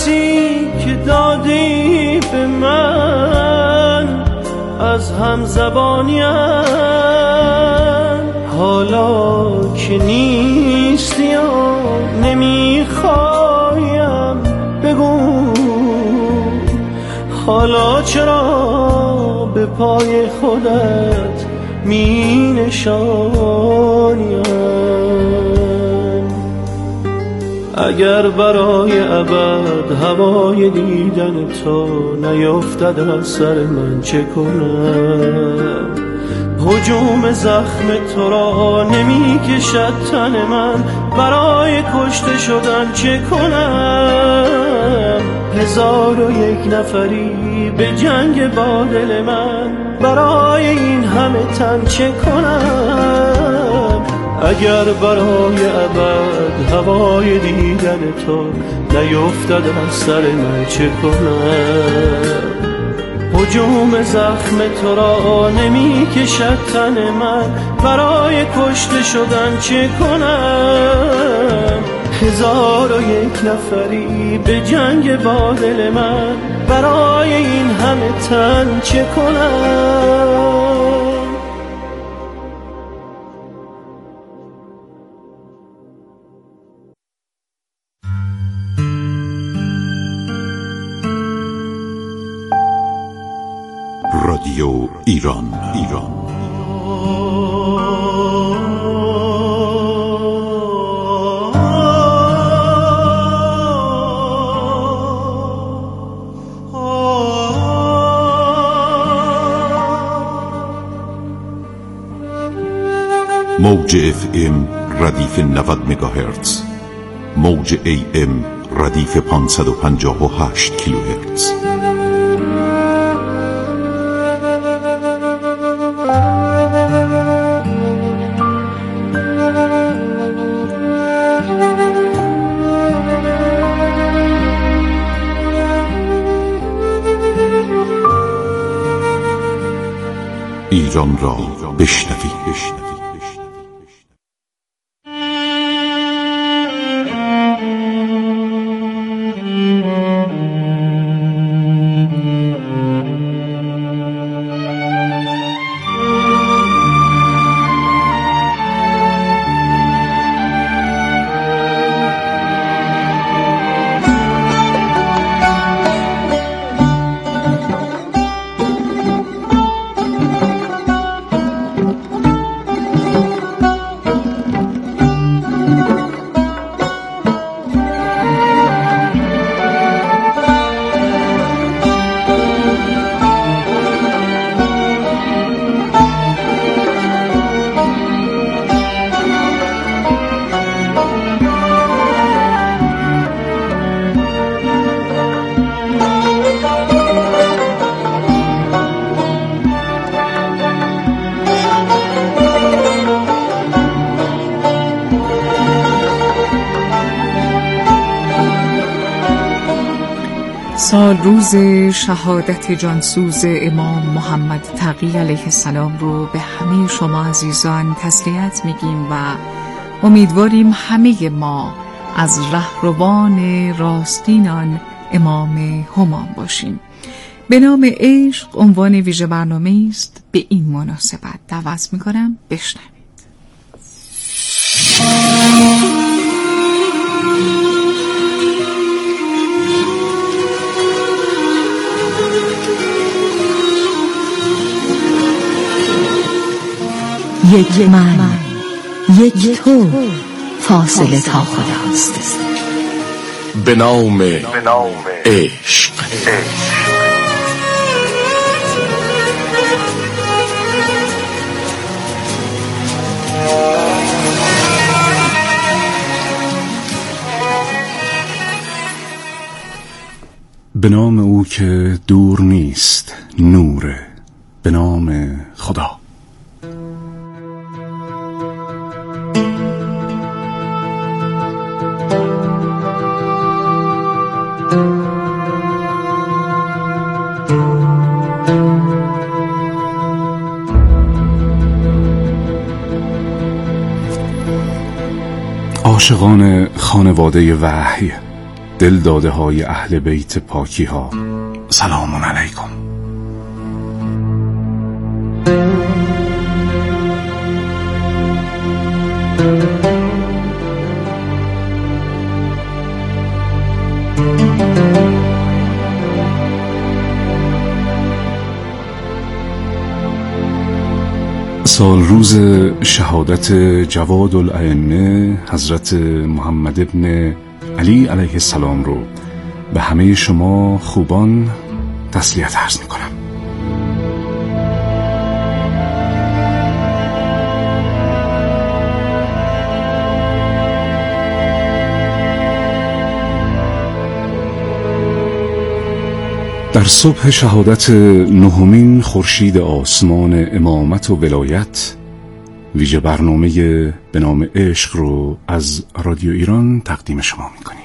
درسی که دادی به من از همزبانیم، حالا که نیستی یا نمیخوایم بگو حالا چرا به پای خودت می نشانیم. اگر برای ابد هوای دیدن تو نیفتد از سر من چه کنم؟ هجوم زخم تو را نمی کشد تن من، برای کشته شدن چه کنم؟ 1001 نفری به جنگ با دل من، برای این همه تن چه کنم؟ اگر برای ابد هوای دیدن تو نیفتد از سر من چه کنم؟ هجوم زخم تو را نمی کشد تن من، برای کشته شدن چه کنم؟ 1001 نفری به جنگ با دل من، برای این همه تن چه کنم؟ رادیو ایران موج FM ردیف 90 مگاهرتز، موج AM ردیف 558 کیلوهرتز. ایران را بشنوید. سال روز شهادت جانسوز امام محمد تقی علیه السلام رو به همه شما عزیزان تسلیت میگیم و امیدواریم همه ما از رهروان راستینان امام همام باشیم. به نام عشق عنوان ویژه برنامه است. به این مناسبت دعوت میکنم بشنوید. یک من، یک تو، فاصله تا خداست. به نام عشق. به نام او که دور نیست نوره، به نام خدا. عاشقان خانواده وحی، دل داده های اهل بیت پاکی ها، سلام علیکم. سال روز شهادت جواد الائمه حضرت محمد ابن علی علیه السلام رو به همه شما خوبان تسلیت عرض می کنم. در صبح شهادت نهمین خورشید آسمان امامت و ولایت، ویژه برنامه به نام عشق رو از رادیو ایران تقدیم شما می‌کنیم.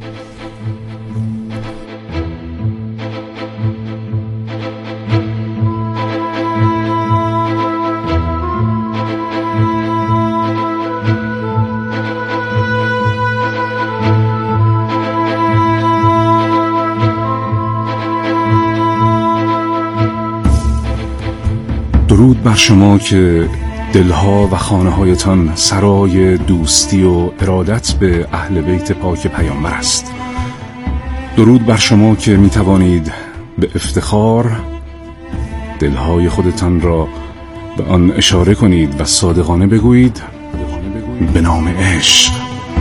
درود بر شما که دلها و خانه‌هایتان سرای دوستی و ارادت به اهل بیت پاک پیامبر است. درود بر شما که می توانید به افتخار دلهای خودتان را به آن اشاره کنید و صادقانه بگویید به نام عشق.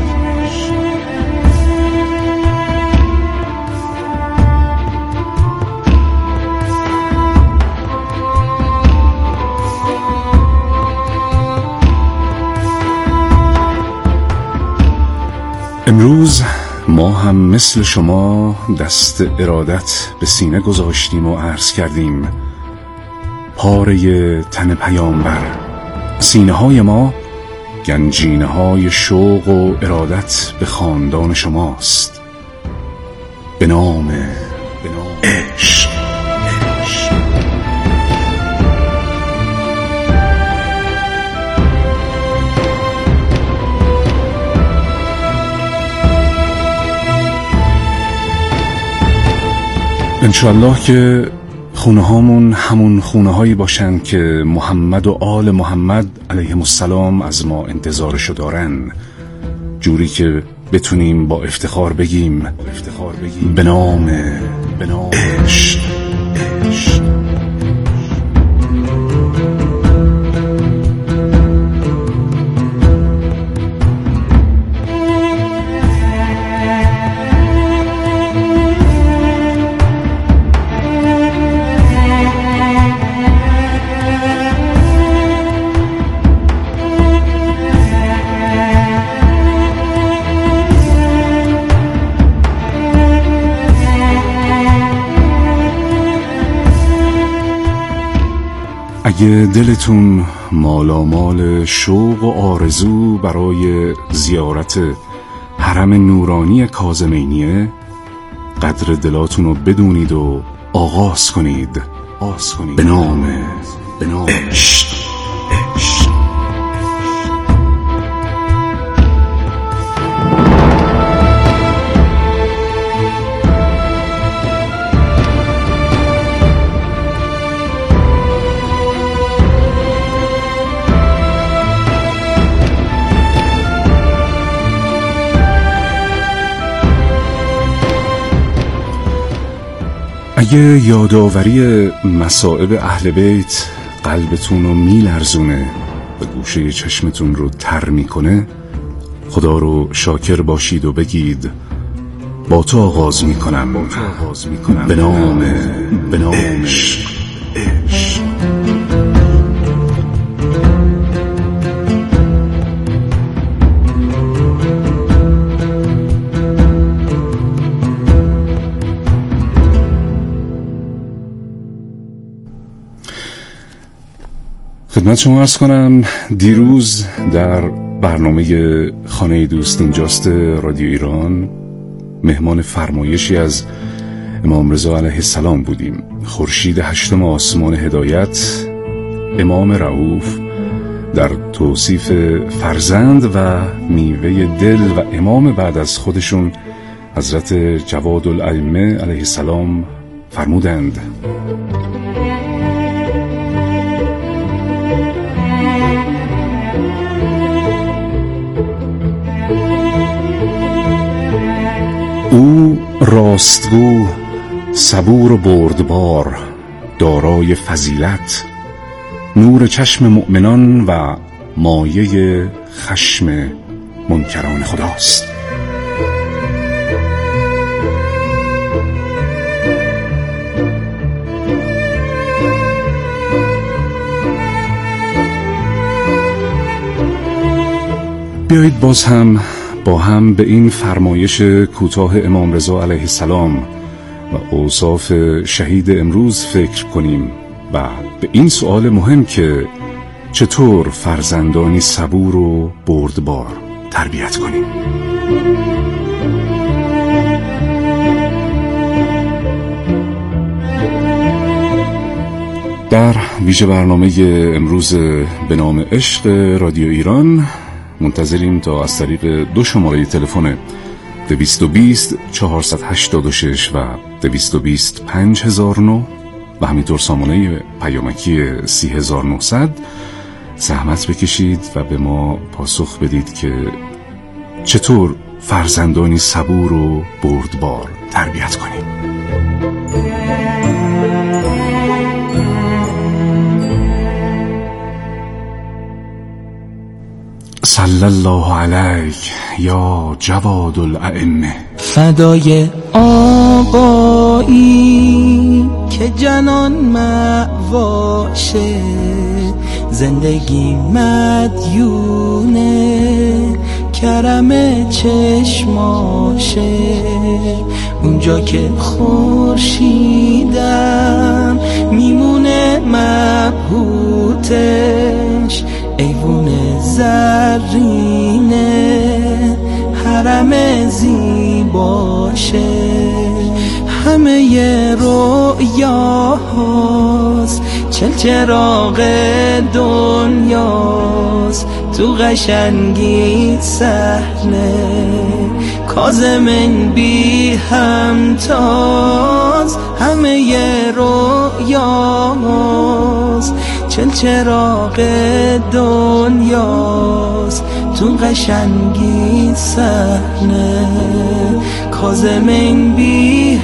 امروز ما هم مثل شما دست ارادت به سینه گذاشتیم و عرض کردیم پاره تن پیامبر، سینه های ما گنجینه های شوق و ارادت به خاندان شماست. به نام عشق. انشالله که خونه هامون همون خونه هایی باشن که محمد و آل محمد علیهم السلام از ما انتظارشو دارن، جوری که بتونیم با افتخار بگیم به نام عشق. اگه دلتون مالامال شوق و آرزو برای زیارت حرم نورانی کاظمینیه، قدر دلاتون رو بدونید و آغاز کنید به نام عشق. اگه یادآوری مصائب اهل بیت قلبتون رو میلرزونه و گوشه چشمتون رو تر میکنه، خدا رو شاکر باشید و بگید با تو آغاز میکنم به نام عشق. خدمت شما عرض کنم دیروز در برنامه خانه دوست اینجاست رادیو ایران مهمان فرمایشی از امام رضا علیه السلام بودیم. خورشید هشتم آسمان هدایت، امام رؤوف، در توصیف فرزند و میوه دل و امام بعد از خودشون حضرت جواد الائمه علیه السلام فرمودند: او راستگو، صبور و بردبار، دارای فضیلت، نور چشم مؤمنان و مایه خشم منکران خداست. بیایید باز هم با هم به این فرمایش کوتاه امام رضا علیه السلام و اوصاف شهید امروز فکر کنیم و به این سؤال مهم که چطور فرزندانی صبور و بردبار تربیت کنیم. در ویژه برنامه امروز به نام عشق رادیو ایران منتظریم تا از طریق 2 شماره تلفن 220 486 و 220 5009 و همینطور سامانه پیامکی 30900 زحمت بکشید و به ما پاسخ بدید که چطور فرزندانی صبور و بردبار تربیت کنیم. صلی الله علیک یا جواد الائمه. فدای آقایی که جنان مأواشه، زندگی مدیونه کرم چشماشه، اونجا که خورشیدم میمونه مبهوتش، ایوون زرینه حرم زیباشه، همه ی رؤیاهاست چراغ دنیاست، تو قشنگی صحنه کاظم بی همتاز، همه ی رؤیاهاست چراغ دنیاست، تو قشنگی صحنه کاظم بی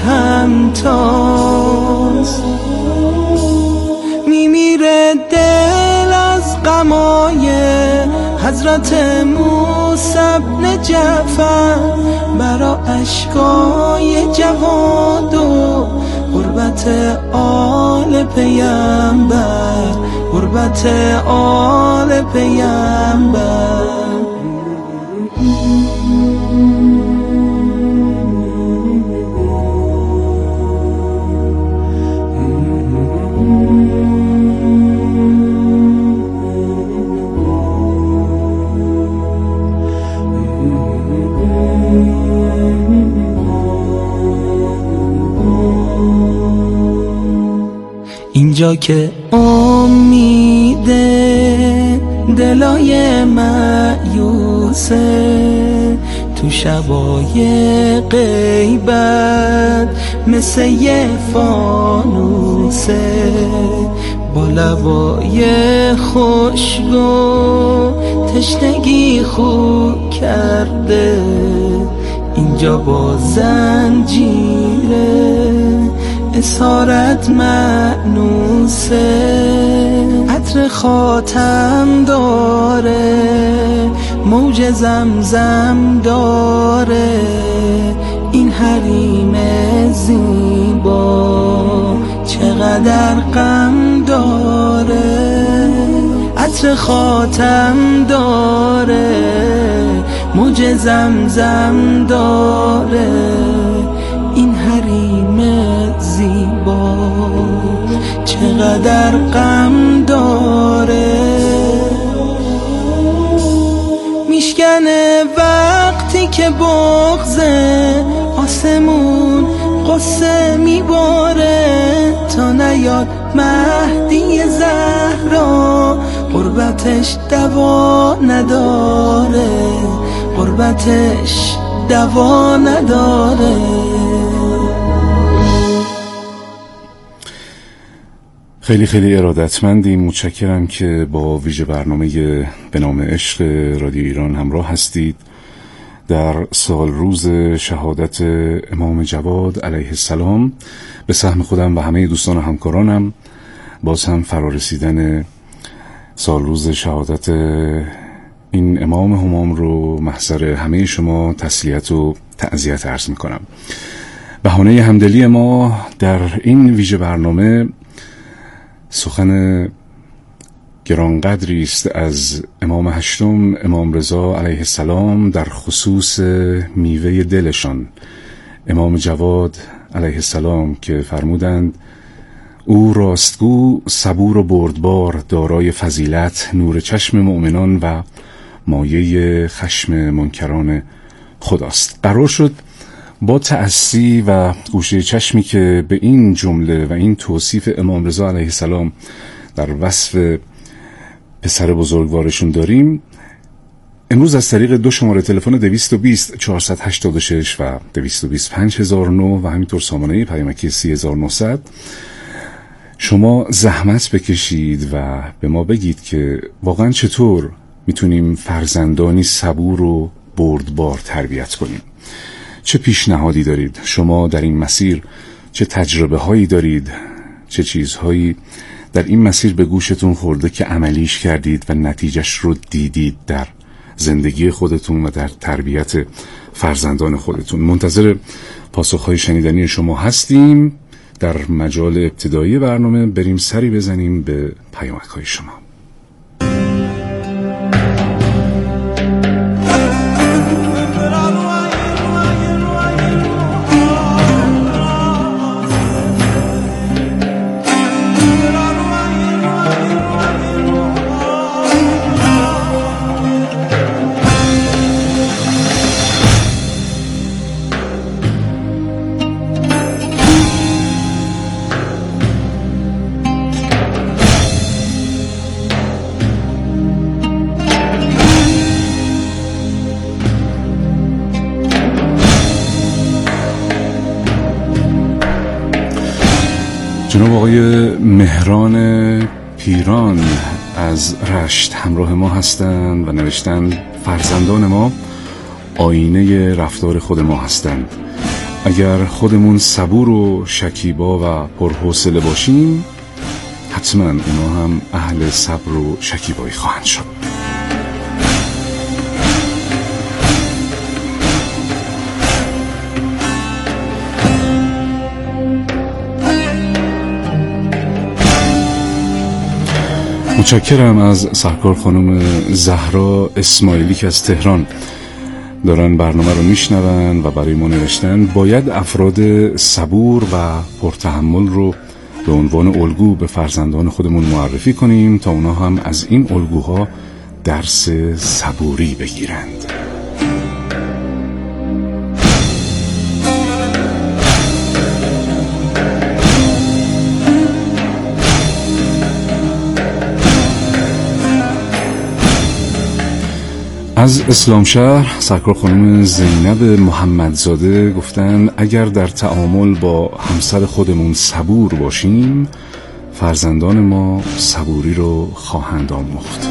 همتاز. میمیره دل از غمای حضرت موسی بن جعفر، برا اشکای جواد و غربت آل پیامبر، غربت آل پیامبر. اینجا که امیده دلای مایوسه، تو شبای غیبت مثل یه فانوسه، با لبای خوشگو تشنگی خو کرده، اینجا با زنجیره اسارت مأنوسه، عطر خاتم داره موج زمزم داره، این حریم زیبا چقدر غم داره، عطر خاتم داره موج زمزم داره، این حریم زیبا چقدر غم داره. میشکنه وقتی که بغضه آسمون قصه میباره، تا نیاد مهدی زهرا غربتش دوا نداره، غربتش دوا نداره. خیلی خیلی ارادتمندیم. متشکرم که با ویژه برنامه به نام عشق رادیو ایران همراه هستید. در سال روز شهادت امام جواد علیه السلام به سهم خودم و همه دوستان و همکارانم باز هم فرارسیدن سال روز شهادت این امام همام رو محضر همه شما تسلیت و تعزیت عرض میکنم. بهانه همدلی ما در این ویژه برنامه سخن گرانقدری است از امام هشتم امام رضا علیه السلام در خصوص میوه دلشان امام جواد علیه السلام که فرمودند او راستگو، صبور و بردبار، دارای فضیلت، نور چشم مؤمنان و مایه خشم منکران خداست. قرار شد با تأسی و گوشه چشمی که به این جمله و این توصیف امام رضا علیه السلام در وصف پسر بزرگوارشون داریم، امروز از طریق 2 شماره تلفن 220 486 و 220 5009 و همینطور سامانه پیامکی 3900 شما زحمت بکشید و به ما بگید که واقعا چطور میتونیم فرزندانی صبور و بردبار تربیت کنیم. چه پیشنهادی دارید؟ شما در این مسیر چه تجربه هایی دارید؟ چه چیزهایی در این مسیر به گوشتون خورده که عملیش کردید و نتیجهش رو دیدید در زندگی خودتون و در تربیت فرزندان خودتون؟ منتظر پاسخهای شنیدنی شما هستیم. در مجال ابتدایی برنامه بریم سری بزنیم به پیامک‌های شما. جناب آقای مهران پیران از رشت همراه ما هستند و نوشتند فرزندان ما آینه رفتار خود ما هستند. اگر خودمون صبور و شکیبا و پرحوصله باشیم حتما اونا هم اهل صبر و شکیبایی خواهند شد. متشکرم از سرکار خانم زهرا اسماعیلی که از تهران دارن برنامه رو میشنون و برای ما نوشتن باید افراد صبور و پرتحمل رو به عنوان الگو به فرزندان خودمون معرفی کنیم تا اونا هم از این الگوها درس صبوری بگیرند. از اسلام شهر سرکار خانم زینب محمدزاده گفتن اگر در تعامل با همسر خودمون صبور باشیم فرزندان ما صبوری رو خواهند آموخت.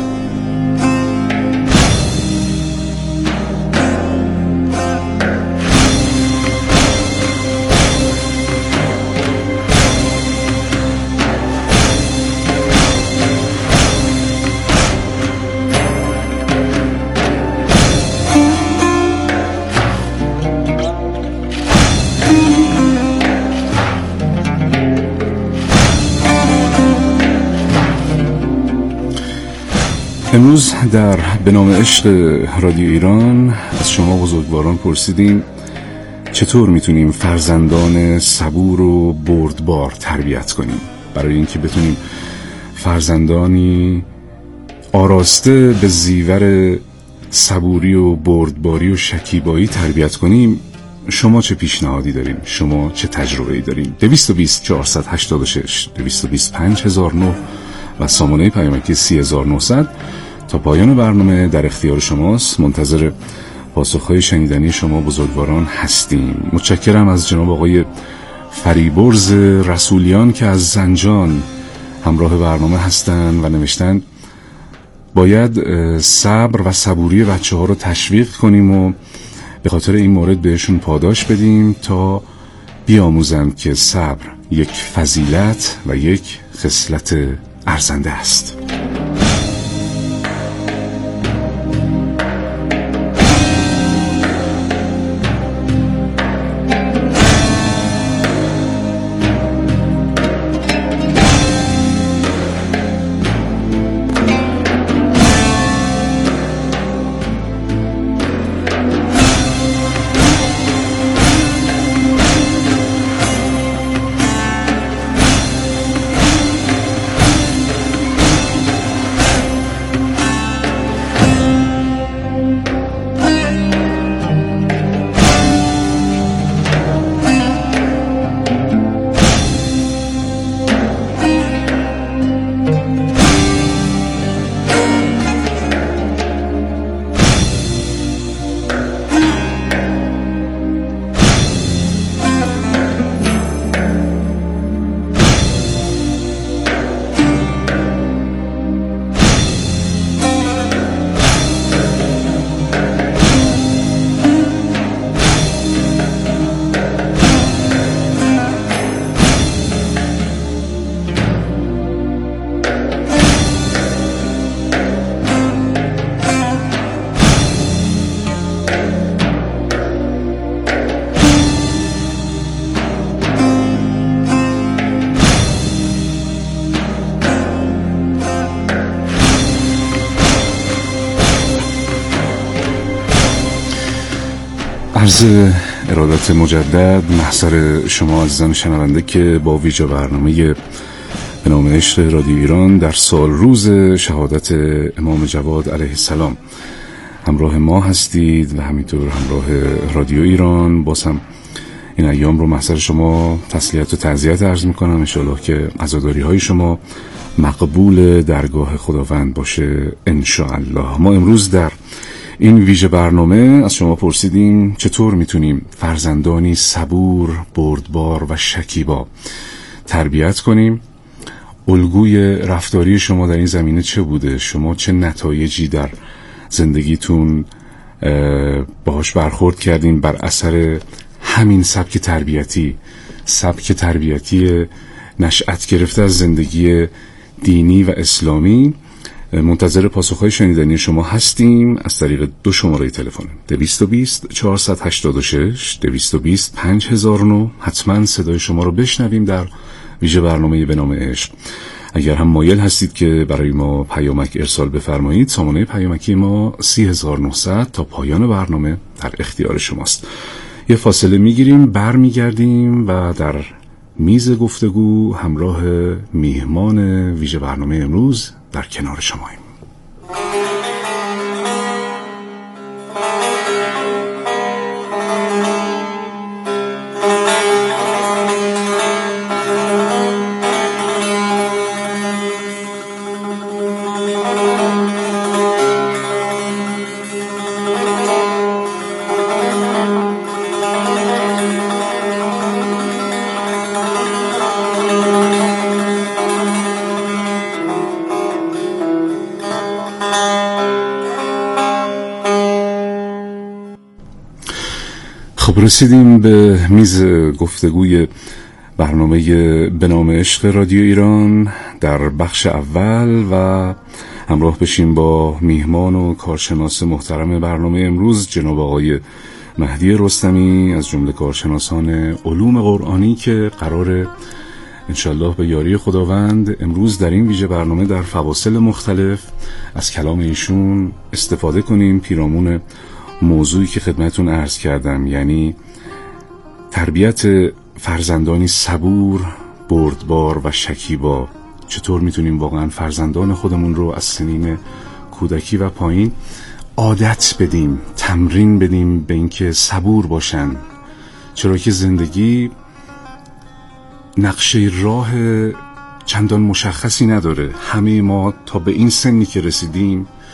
امروز در به نام عشق رادیو ایران از شما بزرگواران پرسیدیم چطور میتونیم فرزندان صبور و بردبار تربیت کنیم برای اینکه بتونیم فرزندانی آراسته به زیور صبوری و بردباری و شکیبایی تربیت کنیم. شما چه پیشنهادی دارین؟ شما چه تجربه‌ای دارین؟ 220 486 220 5009 و سامانه پیامکی 3900 تا پایان برنامه در اختیار شماست. منتظر پاسخهای شنیدنی شما بزرگواران هستیم. متشکرم از جناب آقای فریبرز رسولیان که از زنجان همراه برنامه هستند و نوشتن باید صبر و صبوری بچه ها رو تشویق کنیم و به خاطر این مورد بهشون پاداش بدیم تا بیاموزند که صبر یک فضیلت و یک خصلت ارزنده است. عرض ارادت مجدد محضر شما عزیزان شنونده که با ویژه برنامه به نام عشق رادیو ایران در سال روز شهادت امام جواد علیه السلام همراه ما هستید و همینطور همراه رادیو ایران. باز هم این ایام رو محضر شما تسلیت و تعزیت عرض میکنم. انشاءالله که عزاداری های شما مقبول درگاه خداوند باشه انشاءالله. ما امروز در این ویژه برنامه از شما پرسیدیم چطور میتونیم فرزندانی صبور، بردبار و شکیبا تربیت کنیم. الگوی رفتاری شما در این زمینه چه بوده؟ شما چه نتایجی در زندگیتون باهاش برخورد کردین بر اثر همین سبک تربیتی نشأت گرفته از زندگی دینی و اسلامی؟ منتظر پاسخهای شنیدنی شما هستیم از طریق 2 شماره تلفن 220 486 220 5009. حتما صدای شما رو بشنویم در ویژه برنامه به نام عشق. اگر هم مایل هستید که برای ما پیامک ارسال بفرمایید، سامانه پیامکی ما 30900 تا پایان برنامه در اختیار شماست. یه فاصله میگیریم، برمیگردیم و در میز گفتگو همراه میهمان ویژه برنامه امروز در کنار شماییم. رسیدیم به میز گفتگوی برنامه به نام عشق رادیو ایران در بخش اول و همراه بشیم با میهمان و کارشناس محترم برنامه امروز جناب آقای مهدی رستمی از جمله کارشناسان علوم قرآنی که قراره انشالله به یاری خداوند امروز در این ویژه برنامه در فواصل مختلف از کلام ایشون استفاده کنیم پیرامون موضوعی که خدمتون عرض کردم، یعنی تربیت فرزندانی صبور، بردبار و شکیبا. چطور میتونیم واقعا فرزندان خودمون رو از سنین کودکی و پایین عادت بدیم، تمرین بدیم به اینکه صبور باشن، چرا که زندگی نقشه راه چندان مشخصی نداره. همه ما تا به این سنی که رسیدیم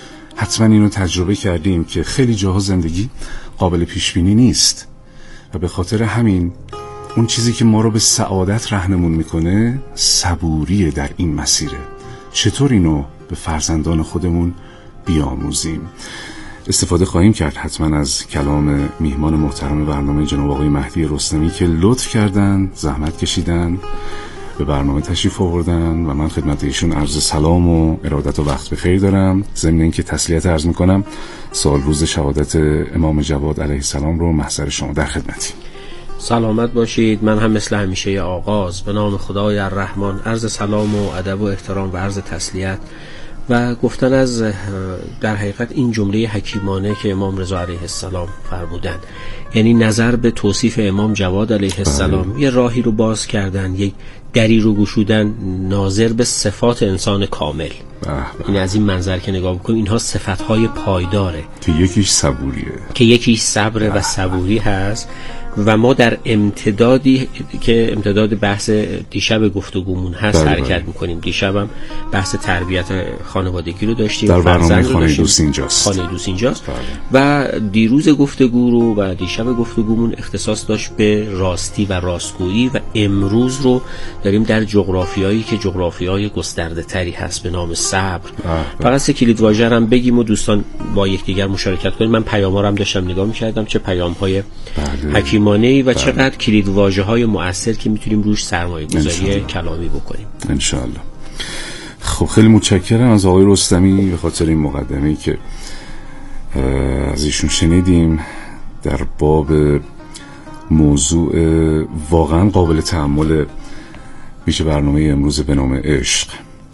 حتما اینو تجربه کردیم که خیلی جاها زندگی قابل پیش بینی نیست و به خاطر همین اون چیزی که ما رو به سعادت راهنمون میکنه صبوریه در این مسیره. چطور اینو به فرزندان خودمون بیاموزیم؟ استفاده خواهیم کرد حتما از کلام میهمان محترم برنامه جناب آقای مهدی رستمی که لطف کردن، زحمت کشیدن، به برنامه تشریف آوردن و من خدمت ایشون عرض سلام و ارادت و وقت بخیر دارم. ضمن اینکه تسلیت عرض میکنم سال روز شهادت امام جواد علیه السلام رو محضر شما در خدمتی. سلامت باشید. من هم مثل همیشه آغاز به نام خدای الرحمن عرض سلام و ادب و احترام و عرض تسلیت و گفتن از در حقیقت این جمله حکیمانه که امام رضا علیه السلام فرمودن، یعنی نظر به توصیف امام جواد علیه السلام یه راهی رو باز کردن، یک دری رو گشودن ناظر به صفات انسان کامل. این از این منظر که نگاه بکنیم اینها صفتهای پایداره که یکیش صبوریه، که یکیش صبر و صبوری هست و ما در امتدادی که امتداد بحث دیشب گفتگومون هست حرکت میکنیم. دیشبم بحث تربیت خانوادگی رو داشتیم در برنامه خانه دوست اینجاست. خانه دوست اینجاست و دیروز گفتگو رو و دیشب گفتگومون اختصاص داشت به راستی و راستگویی و امروز رو داریم در جغرافیایی که جغرافیای گسترده تری هست به نام صبر. فقط سه کلید واژه هم بگیم و دوستان با یکدیگر مشارکت کنیم. من پیام‌ها رو هم داشتم نگاه می‌کردم، چه پیام‌های حکیمانه‌ای و چقدر کلید واژه‌های مؤثر که میتونیم روش سرمایه‌گذاری کلامی بکنیم انشالله. خب خیلی متشکرم از آقای رستمی به خاطر این مقدمه‌ای که از ایشون شنیدیم در باب موضوع واقعا قابل تأمل ویژه برنامه امروز به نام عشق.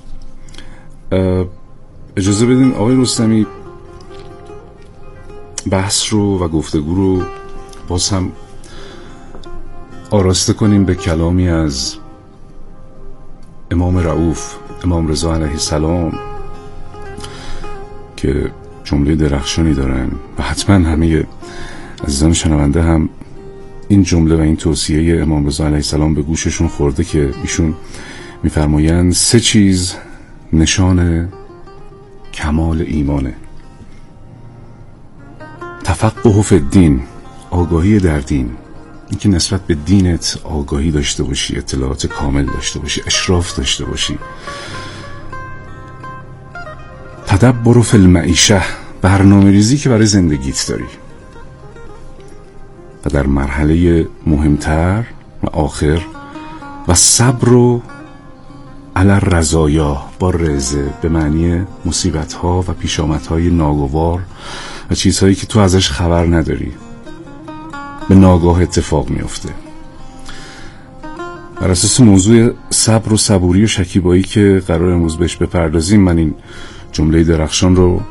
اجازه بدین آقای رستمی بحث رو و گفتگو رو باز هم آراسته کنیم به کلامی از امام رؤوف، امام رضا علیه السلام که جمله درخشانی دارن و حتما همه عزیزان شنونده هم این جمله و این توصیه امام رضا علیه السلام به گوششون خورده که ایشون میفرمایند 3 چیز نشان کمال ایمانه: تفقه فی الدین، آگاهی در دین، اینکه نسبت به دینت آگاهی داشته باشی، اطلاعات کامل داشته باشی، اشراف داشته باشی. تدبر فی المعیشه، برنامه‌ریزی که برای زندگیت داری. و در مرحله مهمتر و آخر و صبر و علی الرزایا، با رزه به معنی مصیبت‌ها و پیشامدهای ناگوار و چیزهایی که تو ازش خبر نداری به ناگاه اتفاق میفته. بر اساس موضوع صبر و صبوری و شکیبایی که قرار امروز بهش بپردازیم، من این جمله درخشان رو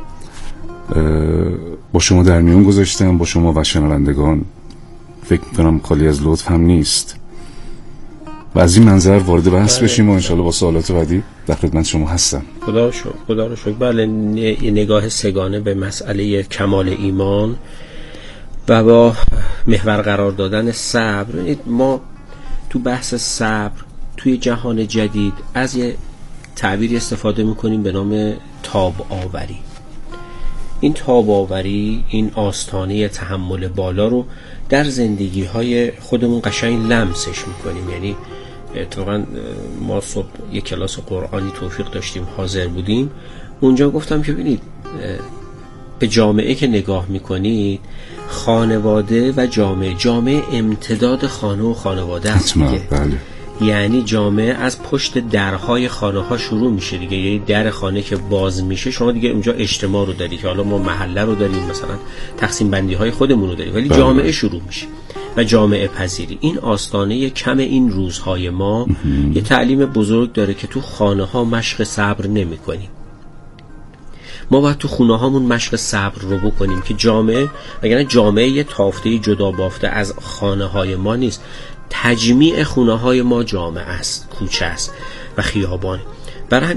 با شما در میون گذاشتم، با شما و شنوندگان. فکر میکنم خالی از لطف هم نیست و از این منظر وارد بحث بشیم و انشالله با سوالات بعدی در خدمت شما هستم. خدا رو شکر. بله، نگاه سگانه به مسئله کمال ایمان و با محور قرار دادن صبر. ما تو بحث صبر توی جهان جدید از یه تعبیری استفاده میکنیم به نام تاب آوری. این تاب آوری، این آستانه تحمل بالا رو در زندگی های خودمون قشنگ لمسش میکنیم. یعنی اتفاقا ما صبح یک کلاس قرآنی توفیق داشتیم، حاضر بودیم. اونجا گفتم که ببینید به جامعه که نگاه میکنید، خانواده و جامعه امتداد خانه و خانواده است دیگه. بله. یعنی جامعه از پشت درهای خانه ها شروع میشه دیگه. یعنی در خانه که باز میشه شما دیگه اونجا اجتماع رو داری که حالا ما محله رو داریم، مثلا تقسیم بندی های خودمون رو داریم، ولی جامعه شروع میشه و جامعه پذیری. این آستانه کم این روزهای ما یه تعلیم بزرگ داره که تو خانه ها مشق صبر نمی کنیم. ما باید تو خونه هامون مشق صبر رو بکنیم که جامعه، وگرنه جامعه یه تافته جدا بافته از خانه های ما نیست. تجمیع خونه های ما جامعه است، کوچه است و خیابان. برای